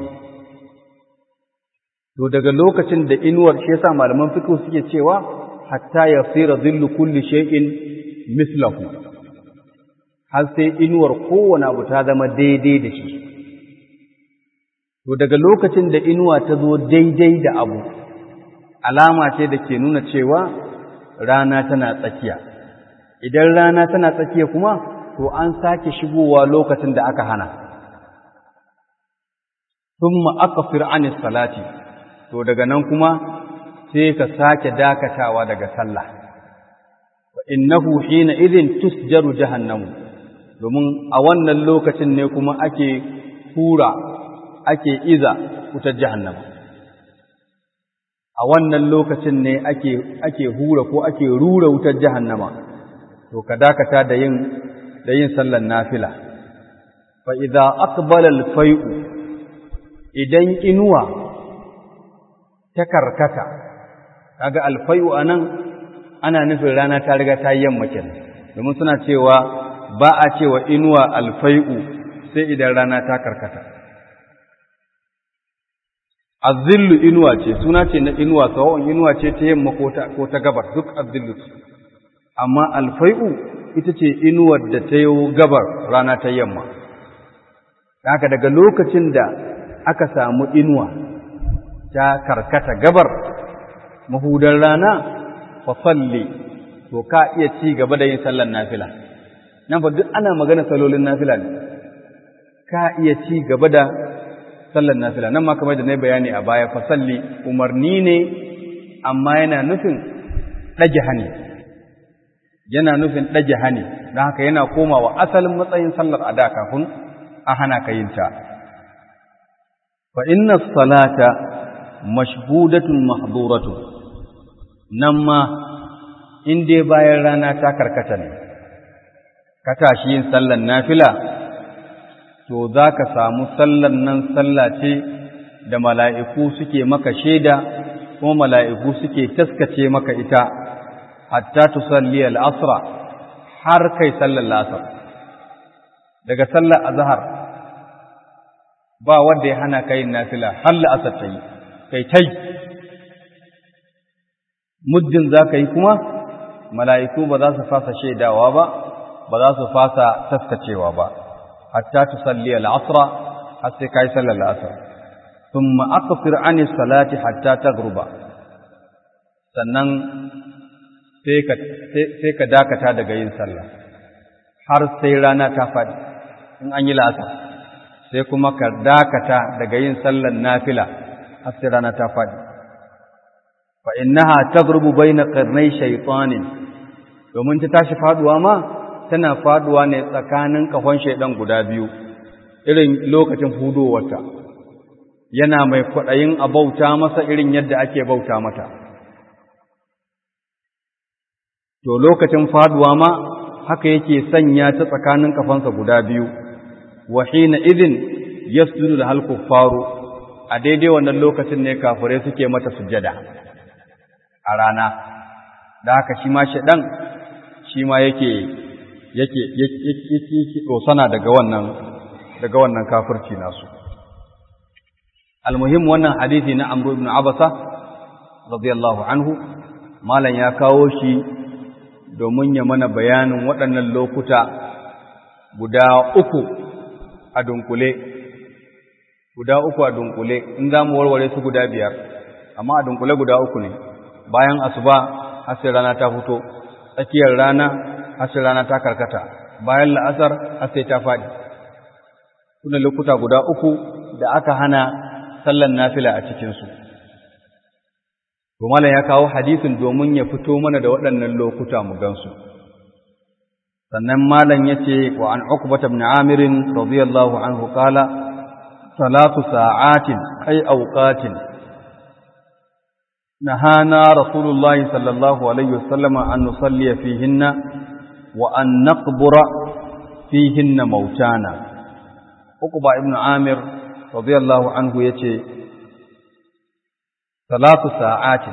to daga lokacin da inuwar shi yasa malaman fiqh suke cewa hatta yasira dhillu kulli shay'in mislahu har sai inuwar kowane abu ta zama daidai da shi to daga lokacin da inuwa ta zo daidai da abu alama ce da ke nuna cewa rana tana tsakiya idan rana tana tsakiya kuma to an sake shigowa lokacin da aka hana thumma aqfir anis salati to daga nan kuma sai ka sake dakatawa daga sallah wa innahu hina idhin tusjaru jahannamu domin a wannan lokacin ne kuma ake hura ake iza wutar jahannama a wannan lokacin ne ake ake hura ko ake rura wutar jahannama to ka dakata da yin da yin sallar nafila fa idza aqbala al-fay'u idan inuwa ta karkata kaga al-fay'u anan ana nufin rana ta riga ta yamma kenan domin suna cewa ba a cewa inuwa al-fay'u sai idan rana ta karkata az-zillu inuwa ce suna ce na inuwa sawon inuwa ce ta yamma ko ta ko ta gabar duk az-zillu amma al-fay'u ita ce inuwar da ta yi gabar rana ta yamma haka daga lokacin da aka samu inuwa ta karkata gabar mahudar rana fa salli to ka iya ci gaba da yin sallar nafila nan fa duk ana magana salolin nafila ne ka iya ci gaba da sallar nafila nan ma kamar da nayi bayani a baya fa salli umarni ne amma yana nufin dage hani yana nufin dage hani dan haka yana komawa asalin matsayin sallar ada kafin a hana ka yin ta fa inna salata mashhudatun mahduratun nan ma in dai bayan rana ta karkata ne ka tashi yin sallar nafila to za ka samu sallar nan sallah ce da mala'iku suke maka shaida kuma mala'iku suke taskace maka ita hatta tusalli al-asra har kai sallar al-asr daga sallar azhar ba wanda ya hana kai nafila har al-asr tayi kai tai muddin zaka yi kuma mala'iku ba za su fasa shaidawa ba ba za su fasa taskacewa ba hatta tusalli al-asra har sai kai sallar al-asr thumma aqfir 'ani salati hatta taghruba sannan sai ka sai ka dakata daga yin sallah har sai rana ta fadi in an yi la'asar sai kuma ka dakata daga yin sallar nafila har sai rana ta fadi fa innaha taghrubu bayna qarnay shaytanin domin ta tashi faduwa ma tana faduwa ne tsakanin kafan shaidan guda biyu irin lokacin hudowarta yana mai kwaɗayin a bauta masa irin yadda ake bauta mata to lokacin faduwa ma haka yake sanya ta tsakanin kafansa guda biyu wa hina idin yasjudu lahal kuffaru a daidai wannan lokacin ne kafirai suke mata sujjada a rana da haka shi ma shedan shi ma yake yake yake yake dosana daga wannan daga wannan kafirci nasu almuhim wannan hadisi na Amr ibn Abasa radiyallahu anhu malan ya kawo shi domin ya mana bayanin waɗannan lokuta guda uku a dunkule guda uku a dunkule in za mu warware su guda biyar amma a dunkule guda uku ne bayan asuba har sai rana ta fito tsakiyar rana har sai rana ta karkata bayan la'asar har sai ta faɗi sune lokuta guda uku da aka hana sallan nafila a cikinsu to malam ya kawo hadisin domin ya fito mana da waɗannan lokuta mu gansu sannan malam yace wa an Uqbah ibn Amir radiyallahu anhu qala salatu sa'atin ay awqatin nahana rasulullahi sallallahu alaihi wasallam an nusalli fihinna wa an naqbura fihinna mautana Uqbah ibn Amir radiyallahu anhu yace salatu sa'atin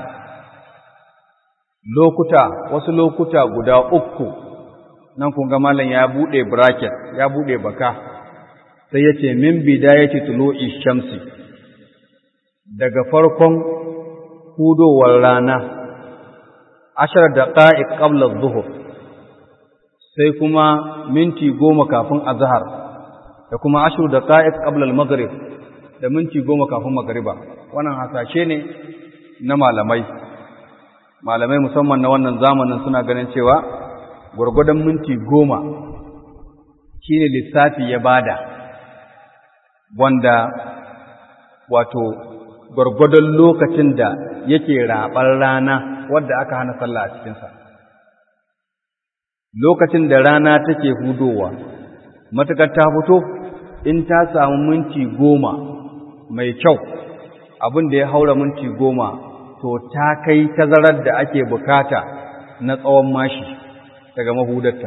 lokuta wasu lokuta guda uku nan kun ga mallan ya bude bracket ya bude baka sai yace min bidayati tulu'i shamsi daga farkon hudowar rana ashar daqa'iq qabla adh-dhuhr sai kuma minti goma kafin azhar da kuma ashru daqa'iq qabla al-maghrib da minti goma kafin magriba wannan hasashe ne na malamai malamai musamman na wannan zamanin suna ganin cewa gurgurdan minti goma shine lissafi ya bada wanda wato gurgurdan lokacin da yake rabar rana wanda aka hana sallah a cikin sa lokacin da rana take hudowa matakar ta fito in ta samu minti goma mai kyau abin da ya haura minti goma to ta kai tazarar da ake bukata na tsawon mashi daga mahudarta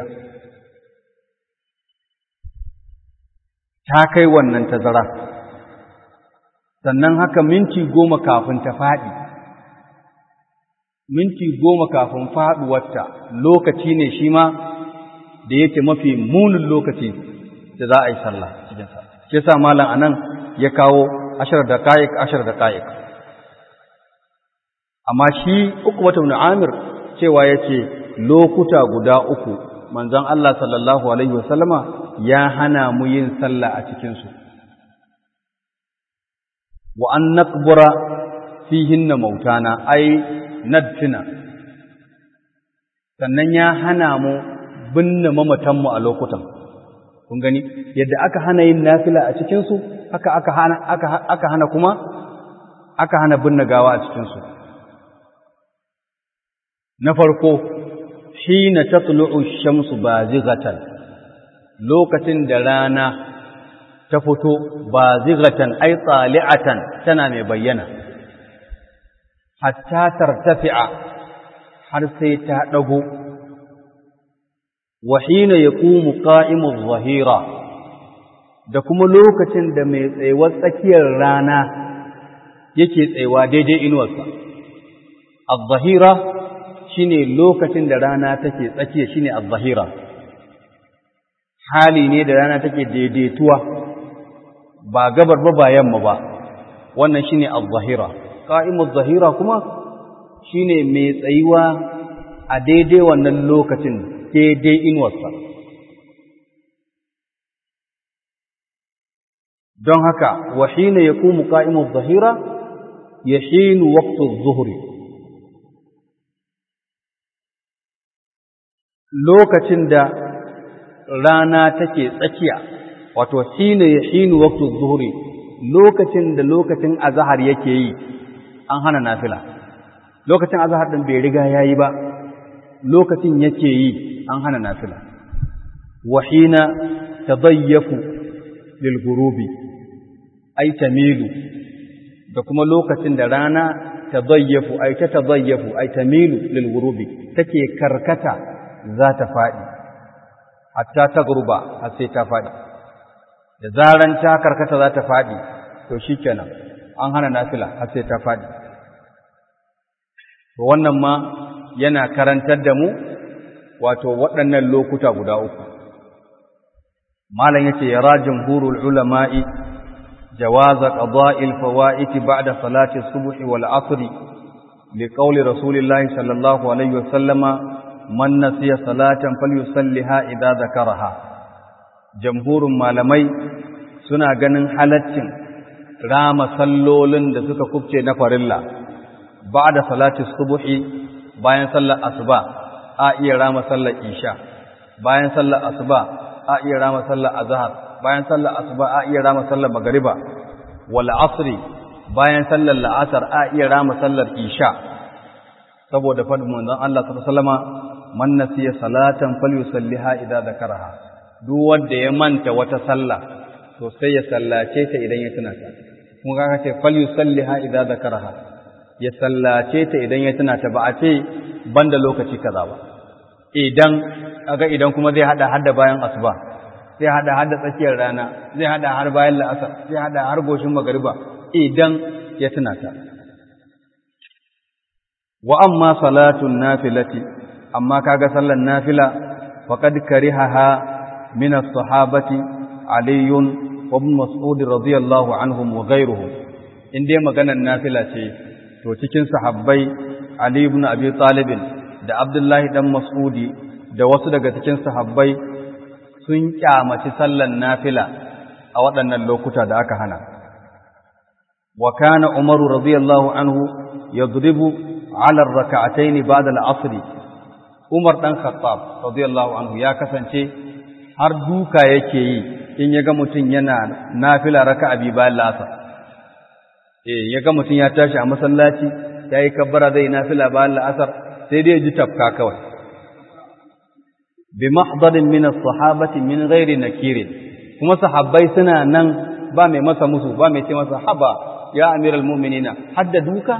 ta kai wannan tazara sannan haka minti goma kafin ta faɗi minti goma kafin faɗuwarta lokaci ne shi ma da yake mafi munin lokaci da za a yi sallah cikinsa shi sa malam anan ya kawo ashar da kaik ashar da kaik amma shi Uqbah ibn Amir cewa yace lokuta guda uku manzon Allah sallallahu alaihi wasallama ya hana mu yin sallah a cikin su wa an naqbura fihinna mautana ai nadfina sannan ya hana mu binne mamatan mu a lokutan kun gani yadda aka hana yin nafila a cikin su haka aka hana aka aka hana kuma aka hana binne gawa a cikin su na farko hina tatlu'u ash-shamsu bazighatan lokacin da rana ta fito bazighatan ay tali'atan tana mai bayyana hatta tartafi'a har sai ta dago wa hina yaqumu qa'imu adh-dhahira da kuma lokacin da mai tsayuwar tsakiyar rana yake tsayawa daidai inuwarsa adh-dhahira shine lokacin da rana take tsakiya shine az-zahira hali ne da rana take daidaituwa ba gabar ba ba yamma ba wannan shine az-zahira qa'imu az-zahira kuma shine mai tsayuwa a daidai wannan lokacin daidai inuwarsa don haka wa hina yaqumu qa'imu az-zahira yahinu waqtu adh-dhuhri lokacin da rana take tsakiya wato hina yahinu waqtu adh-dhuhri lokacin da lokacin azhar yake yi an hana nafila lokacin azhar din bai riga yayi ba lokacin yake yi an hana nafila wa hina tadayyafu lil ghurubi ay tamilu da kuma lokacin da rana tadayyafu ay ta tadayyafu ay tamilu lil ghurubi take karkata za ta fadi hatta tagruba har sai ta fadi da zaran ta karkata za ta fadi to shikenan an hana nafila har sai ta fadi to wannan ma yana karantar da mu wato waɗannan lokuta guda uku malam yace yara jumhurul ulama'i جواز قضاء الفوائت بعد صلاة الصبح والعصر لقول رسول الله صلى الله عليه وسلم من نسي صلاة فليصلها إذا ذكرها جمهور malamai suna ganin halaccin rama sallolin da suka kubce na farilla ba'da salati subhi bayan sallar asuba a iya rama sallar isha bayan sallar asuba a iya rama sallar azhar bayan sallar asuba a iya rama sallar magriba wal asri bayan sallar la'asar a iya rama sallar isha saboda fadin manzon Allah sallallahu alaihi wasallama man nasiya salatan falyusalliha idza zakaraha duk wanda ya manta wata sallah to sai ya sallace ta idan ya tuna ta kuma kaga ce falyusalliha idza zakaraha ya sallace ta idan ya tuna ta ba a ce banda lokaci kaza ba idan kaga idan kuma zai hada hadda bayan asuba zai hada har da tsakiyar rana zai hada har bayan la'asar zai hada har goshin magariba idan ya tuna ta wa amma salatun nafilati amma kaga sallan nafila faqad karihaha min as-sahabati Ali wa ibn Mas'ud radiyallahu anhum wa ghayruhum inde maganar nafila ce to cikin sahabbai Ali ibn Abi Talib da Abdullahi dan Mas'udi da wasu daga cikin sahabbai sun kyamaci sallan nafila a waɗannan lokuta da aka hana wa kana Umar radiyallahu anhu yadribu ala ar-rak'atayn ba'da al-'asr Umar dan Khattab radiyallahu anhu ya kasance har duka yake yi in yaga mutun yana nafila raka'a bi bayan la'asar eh yaga mutun ya tashi a masallaci yayi kabbara zai nafila bayan la'asar sai dai ji tafka kawai bi mahdarin min as-sahabati min ghairi nakir kuma sahabbai suna nan ba mai masa musu ba mai ce masa haba ya amiral mu'minina hadda duka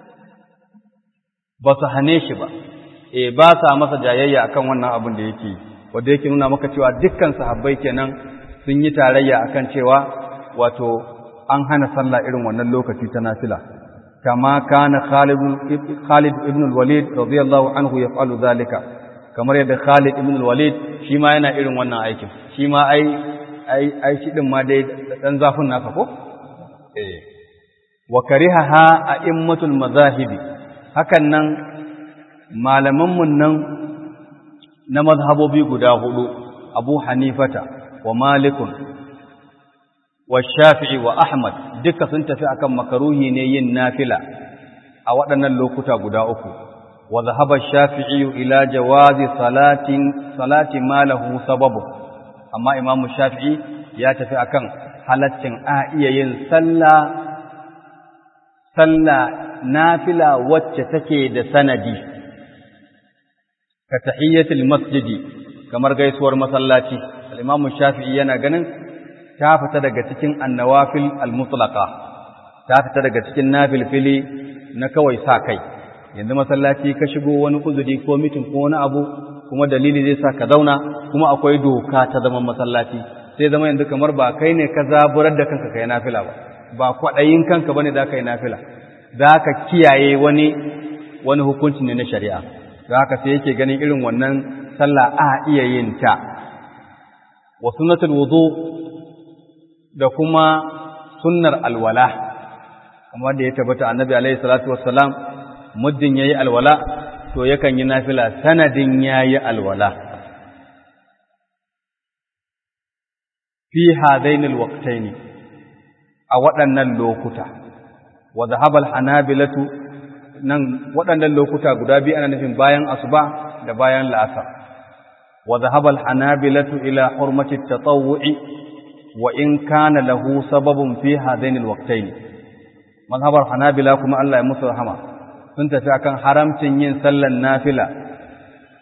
ba su hane shi ba eh ba sa masa jayayya akan wannan abin da yake wanda yake nuna maka cewa dukkan sahabbai kenan sun yi tarayya akan cewa wato an hana sallah irin wannan lokaci ta nafila kama kana Khalid Khalid ibn al-Walid radiyallahu anhu yaf'alu zalika kamar yadda Khalid ibn al-Walid shi ma yana irin wannan aikin shi ma ai ai ai shi din ma dai dan zafin nasa ko eh wa karihaha a'immatul mazahibi hakan nan malaman mun nan na mazhabobi guda hudu Abu Hanifata wa Malikun wa Shafi'i wa Ahmad duka sun tafi akan makaruhi ne yin nafila a waɗannan lokuta guda uku wa zahaba Shafi'i ila jawazi salatin salati ma lahu sababu amma Imam Shafi'i ya tafi akan halaccin a iya yin sallah sallah nafila wacce take da sanadi ka tahiyyatul masjidi kamar gaisuwar masallaci al-Imam Shafi'i yana ganin ta fita daga cikin annawafil al-mutlaqa ta fita daga cikin nafilfili na kawai sa kai yanzu masallaci ka shigo wani kuzuri ko mitin ko wani abu kuma dalili zai sa ka zauna kuma akwai doka ta zaman masallaci sai zama yanzu kamar ba kai ne ka zaburar da kanka kai nafila ba ba kwadayin kanka bane da kai nafila zaka kiyaye wani wani hukunci ne na shari'a zaka sai yake ganin irin wannan sallah a iya yin ta wa sunnatul wudu da kuma sunnar alwala kamar da ya tabbata annabi alaihi salatu wassalam muddin yayi alwala to yakan yi nafila sanadin yayi alwala fi hadain alwaqtayn a waɗannan lokuta wa dhahaba alhanabilatu nan waɗannan lokuta guda biyu ana nufin bayan asuba da bayan la'asar wa dhahaba alhanabilatu ila hurmati at-tatawwu'i wa in kana lahu sababun fi hadain alwaqtayn mazhabar hanabila kuma Allah ya musu rahama sun tafi akan haramcin yin sallar nafila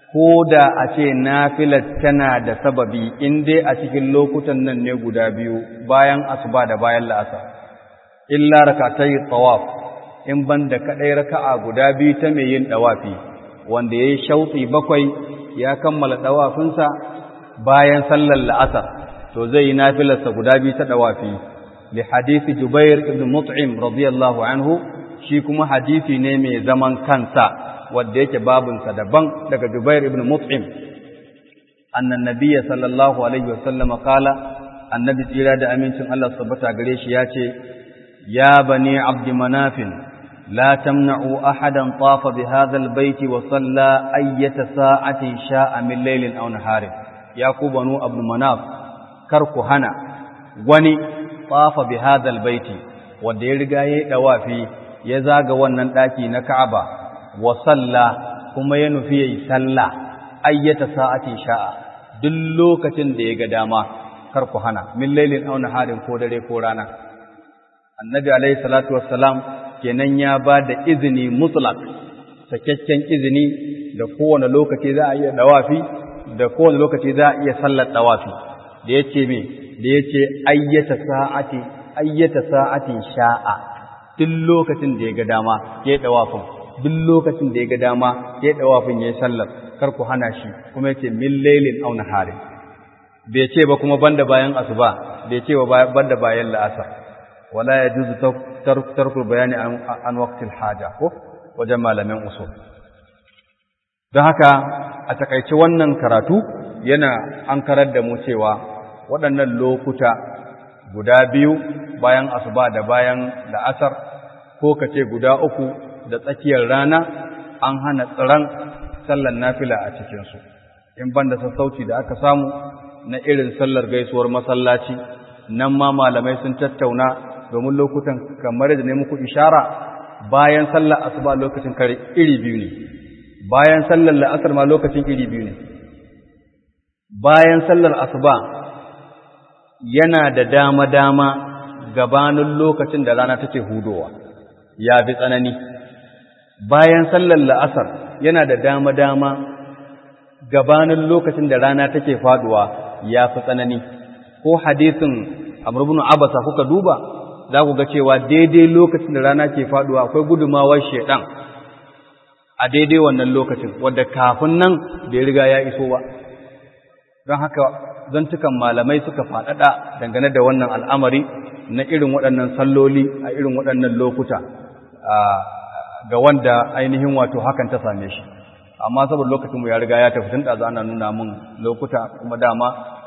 ko da a ce nafilar tana da sababi in dai a cikin lokutan nan ne guda biyu bayan asuba da bayan la'asar illa rakatai tawaf in banda kadai raka'a guda biyu ta mai yin dawafi wanda yayi shauti bakwai ya kammala dawafinsa bayan sallar la'asar to zai yi nafilarsa guda biyu ta dawafi li hadisi Jubair ibn Mut'im radiyallahu anhu shi kuma hadisi ne mai zaman kansa wanda yake babinsa daban daga Jubair ibn Mut'im annan nabiyyi sallallahu alaihi wasallam kala annabi tsira da amincin Allah subhanahu gare shi yace ya bani abd manaf la tamna'u ahadan tafa bi hadha albayt wa salla ayyata sa'atin sha'a min laylin aw naharin ya ku banu abd manaf kar ku hana wani tafa bi hadha albayt wanda ya riga yayi dawafi ya zaga wannan daki na Ka'aba wa salla kuma ya nufi yayi salla ayyata sa'atin sha'a duk lokacin da ya ga dama kar ku hana min lailin aw naharin ko dare ko rana annabi alayhi salatu wassalam kenan ya ba da izini mutlaq sakakken izini da kowane lokaci za a iya dawafi da kowane lokaci za a iya sallar dawafi da yace me da yace ayyata sa'ati ayyata sa'atin sha'a duk lokacin da ya ga dama ya dawafin duk lokacin da ya ga dama ya dawafin ya sallar kar ku hana shi kuma yace min lailin aw naharin bai ce ba kuma banda bayan asuba bai ce ba banda bayan la'asar wala yajuzu tarku bayani an waqtil haja ko wajen malamin usul don haka a takaice wannan karatu yana ankarar da mu cewa waɗannan lokuta guda biyu bayan asuba da bayan la'asar ko kace guda uku da tsakiyar rana an hana tsiran sallar nafila a cikinsu in banda sassauci da aka samu na irin sallar gaisuwar masallaci nan ma malamai sun tattauna domin lokutan kamar da ne muku ishara bayan sallar asuba lokacin kare iri biyu ne bayan sallar la'asar ma lokacin iri biyu ne bayan sallar asuba yana da dama-dama gabanin lokacin da rana take hudowa ya fi tsanani bayan sallar la'asar yana da dama-dama gabanin lokacin da rana take faduwa ya fi tsanani ko hadisin Amr ibn Abasa kuka duba za ku ga cewa daidai lokacin da rana ke faduwa akwai gudumawar shedan a daidai wannan lokacin wanda kafin nan bai riga ya iso ba don haka zantukan malamai suka faɗaɗa dangane da wannan al'amari na irin waɗannan salloli a irin waɗannan lokuta ga wanda ainihin wato hakan ta same shi amma saboda lokacinmu ya riga ya tafi tun da ana nuna mun lokuta kuma dama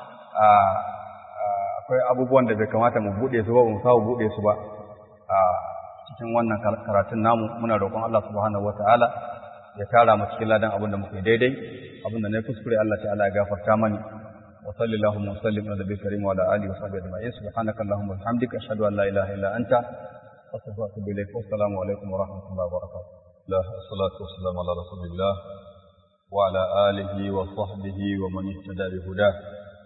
akwai abubuwan da bai kamata mu buɗe su ba mu samu buɗe su ba a cikin wannan karatun namu muna roƙon Allah subhanahu wataala ya tara mu cikin ladan abin da muke daidai abin da na kuskure Allah ta'ala ya gafarta mani wa sallallahu wa sallim ala nabiyil karim wa ala alihi wa sahbihi ajma'in subhanaka allahumma wa bihamdika ashhadu an la ilaha illa anta astaghfiruka wa atubu ilayk wa assalamu alaikum wa rahmatullahi wa barakatuh la salatu wassalamu ala rasulillah wa ala alihi wa sahbihi wa man ihtada bi hudah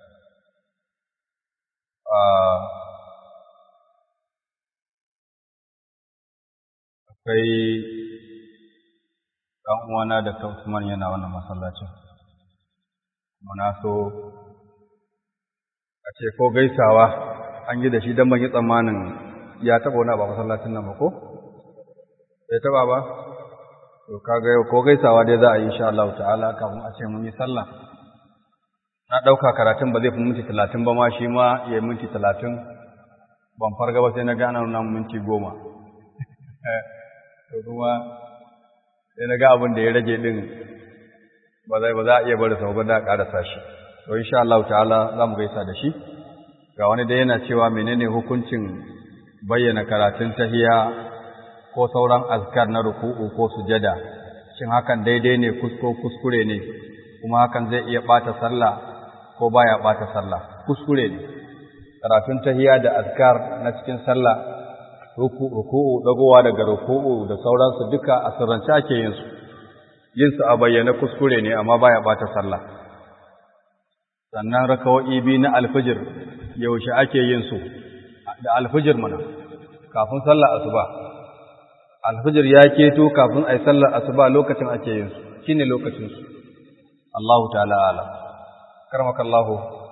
akwai ɗan uwana da Usman yana wannan masallacin muna so a ce ko gaisawa an yi da shi don ban yi tsammanin ya taɓa wani ba masallacin nan ba ko? bai taɓa ba? to kaga yau ko gaisawa dai za a yi insha Allah ta'ala kafin a ce mun yi sallah na ɗauka karatun ba zai fi minti talatin ba ma shi ma ya minti talatin ban farga ba sai na gana nuna minti goma to kuma sai na ga abin da ya rage din ba zai ba za a iya bari sau ba da ƙarasa shi to insha Allah ta'ala za mu gaisa da shi ga wani da yana cewa menene hukuncin bayyana karatun tahiya ko sauran azkar na ruku'u ko sujada shin hakan daidai ne kusko kuskure ne kuma hakan zai iya bata sallah ko baya bata sallah kuskure ne karatun tahiya da azkar na cikin sallah ruku'u dagowa daga ruku'u da sauransu duka a sirrance ake yin su yin su a bayyana kuskure ne amma baya bata sallah sannan rakawoyi biyu na alfijir yaushe ake yin su da alfijir mana kafin sallar asuba alfijir ya keto kafin ai sallar asuba lokacin ake yin su shine lokacin su Allahu ta'ala alam. Karmakallahu